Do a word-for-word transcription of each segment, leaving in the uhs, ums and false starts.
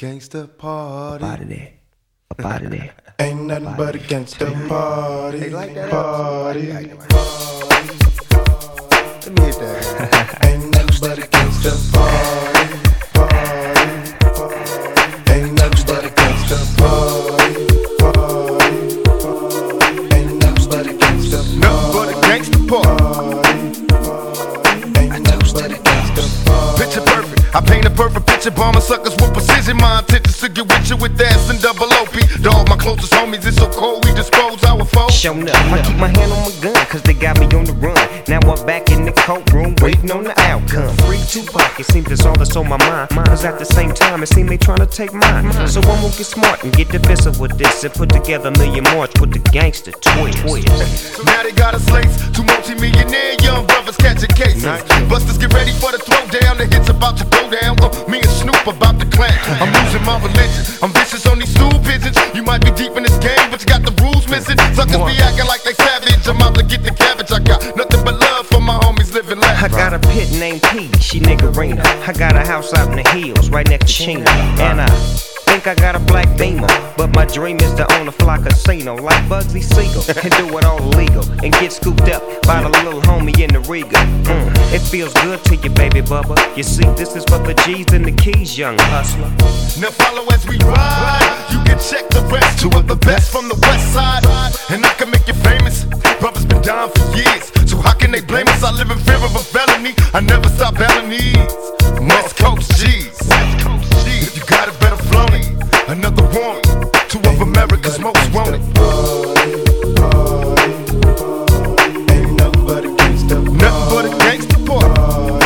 gangsta party. Up out of there. Up out of there. Ain't nothing but a gangsta party. They like that Party. party. Party. Let me hit that. Ain't nothing but a gangsta party. Party. Party. Ain't nothing but a gangsta party. Party. Party. Ain't nothing but a gangsta party. Nothing but a gangsta party. Ain't nothing but a gangsta party. Picture perfect. I paint a perfect picture, bombing suckers with precision. My intentions to get with you with ass and double O P. Dog, my closest homies, it's so cold, we dispose our foes. Shown up, I keep my hand on my gun, cause they got me on the run. Now I'm back in the courtroom, waiting on the outcome. Free Tupac, it seems that's all that's on my mind. Cause at the same time, it seems they tryna take mine. So I'm gonna get smart and get defensive with this, and put together a million march with the gangster twist. So now they got us laced, two multi-millionaire young brothers catching cases. Busters get ready for the throwdown, the hits about to go down. Uh, me and Snoop about to clan. I'm losing my religion, I'm vicious on these stool pigeons. You might be deep in this game, but you got the rules missing. Suckers be acting like they savage, I'm out to get the cabbage. I got nothing but love for my homies living life. I got a pit named P, she niggerina. I got a house out in the hills, right next to Chino. And I think I got a black Beamer, but my dream is to own a fly casino like Bugsy Siegel and do it all illegal and get scooped up by the little homie in the Riga. Mm, it feels good to you, baby bubba. You see, this is for the G's and the keys, young hustler. Now follow as we ride. You can check the rest. Two of the best from the west side, and I can make you famous. Brothers been down for years, so how can they blame us? I live in fear of a felony. I never stop belling these West Coast G's. West Coast G's. If you got it, better flown it. Another one, two of America's most wanted. Party, party, party. Ain't nothing but a gangsta party. Nothing but a gangsta party.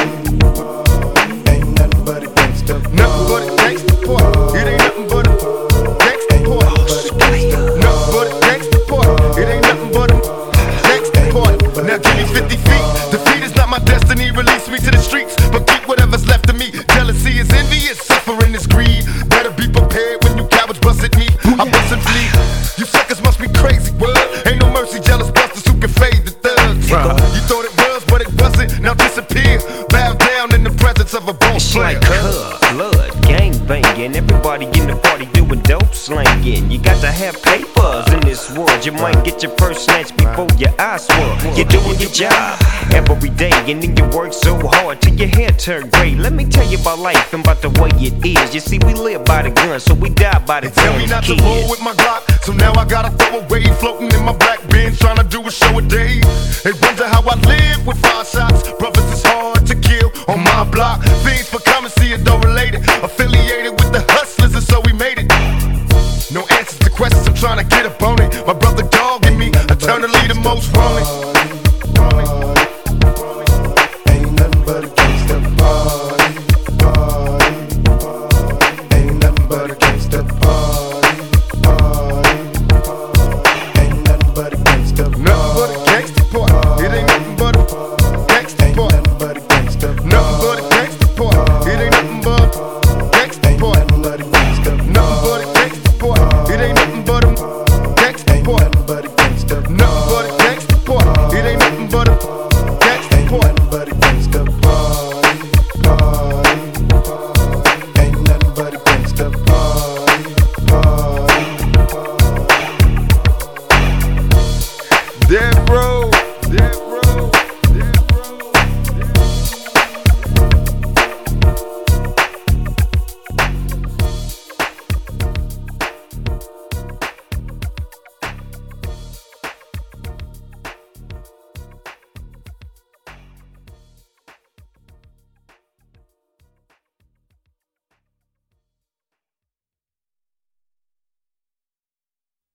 Ain't nothing but a gangsta party. Nothing but a gangsta party. It ain't nothing but a gangsta party. Nothing but a gangsta party. It ain't nothing but a gangsta party. Now give me fifty feet. Defeat is not my destiny. Release me to the streets, but keep whatever's left of me. Jealousy is envious, suffering is greed. Better be prepared when you cowards bust at me. I bust and flee. You suckers must be crazy, word. Ain't no mercy, jealous busters who can fade the thugs. You thought it was, but it wasn't. Now disappear. Bow down in the presence of a boss It's player. like cuz, blood, gang banging. Everybody in the party doing dope slanging. You got to have papers in this world. You might get your purse snatched before your eyes swirl. You're doing your job every day, and then you work so hard till your hair turn gray. Let me tell you about life and about the way it is. You see, we live by the gun, so we die by the Tell me gun not kids. to roll with my Glock, so now I gotta throw away. Floating in my black Benz, trying to do a show a day. They wonder how I live with five shots. Brothers, it's hard to kill on my block. Fiends for coming, see it though related. Affiliate